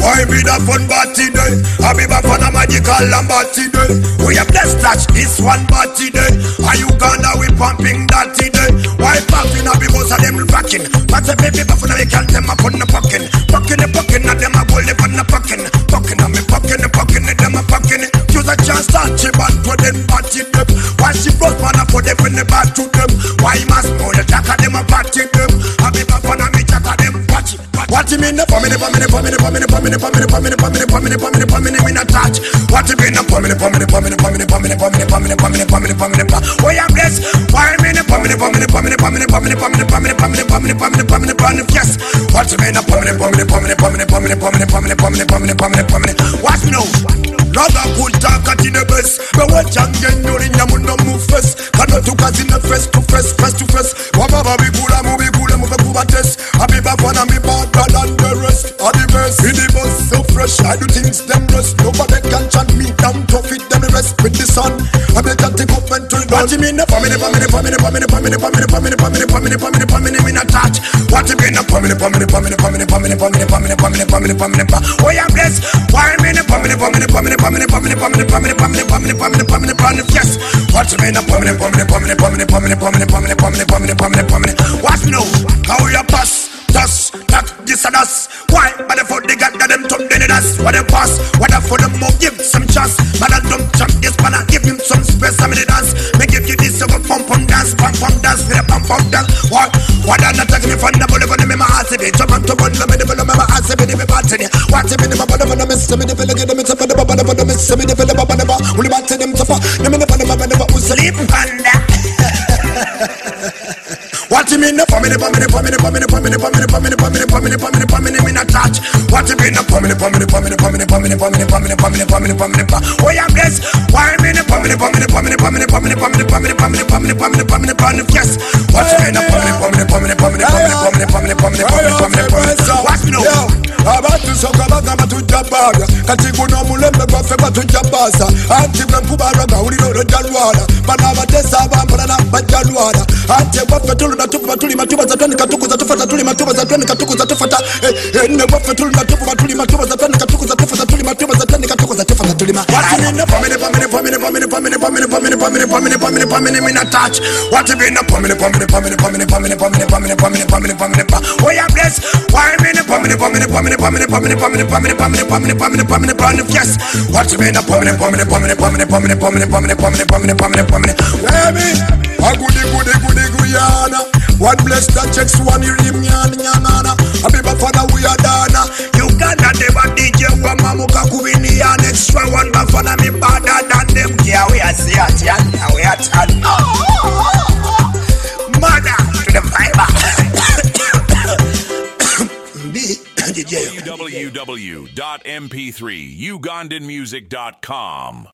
Why be the fun party day? I be back for the magical and party day. We have blessed touch this one party day. Are you gonna we pumping that day? Why pumping up because of them rocking? But the baby buff they can't them up on the pucking. Pucking the pucking at them a go live on the pucking. Pucking on me pucking the pucking at them a pucking. Choose a chance to chip and put them party them. Why she brought man up for them in the back to them? Why must know the jack of them a party them? I be back on a me jack of them party. What you mean the family in a touch? What you mean the family? Why I'm blessed? Why I mean the family? Yes. What you mean the family? What you know? Rather good talk at the best. But what you get during your no move first. Cannot do cause in the face to face. Wababa be good, move a test. I be back when I'm better than the rest. All the best in the bus so fresh. I do things them rest. Nobody can chant me down to fit them rest with the sun. I better take up and turn. What you mean the family in a touch? What you mean the family? Why I'm blessed? Why I'm in the family? Yes. What you mean the family? What you know? How you pass? Dust, that, this and us. Why? But the food they got them top in us. What they pass? What the for them more give some chance. But I don't jump this, but I give him some space. I'm in the dance. Make give you this of a pump dance, pump dance, with a pump dance. What? What are not taking me from the body for the member as it is? Jump to one, the middle of my ass, the middle of my body. What if in the bottom of the miss, the middle of the middle of the bottom of the miss, the middle of the bottom of the bottom. Only about to them to fuck. The middle of the bottom of the sleep and what you mean the family in a touch? What you mean the family? Why I'm blessed? Why I'm in the family? Yes. What you mean the family? What you know? Abantu soka bagamba tujabara kati guno mulembe gwaffe batujabasa anti bwe nkubara gawulira olojjalwala bano abatesa abampola nabajjalwala anti gwaffe tuluna tukuba tuli matuba za twani katukuza tufata tuli matuba za twani katukuza tufata ne gwaffe tuluna tukuba tuli matuba za twani katukuza tufata tuli matuba za twani katukuza tufata tuli ma what you mean the family in a touch? What you mean the family? Why I'm blessed? Why I'm in the family? Yes. What you mean the family? A goody guyana. One bless that checks one you rim yana. A baby father we are dana. You Uganda never DJ wa mamuka kubini ya extra one bafana me better than them. Yeah, we are see at ya. We are at mother to the fiber. www.mp3ugandanmusic.com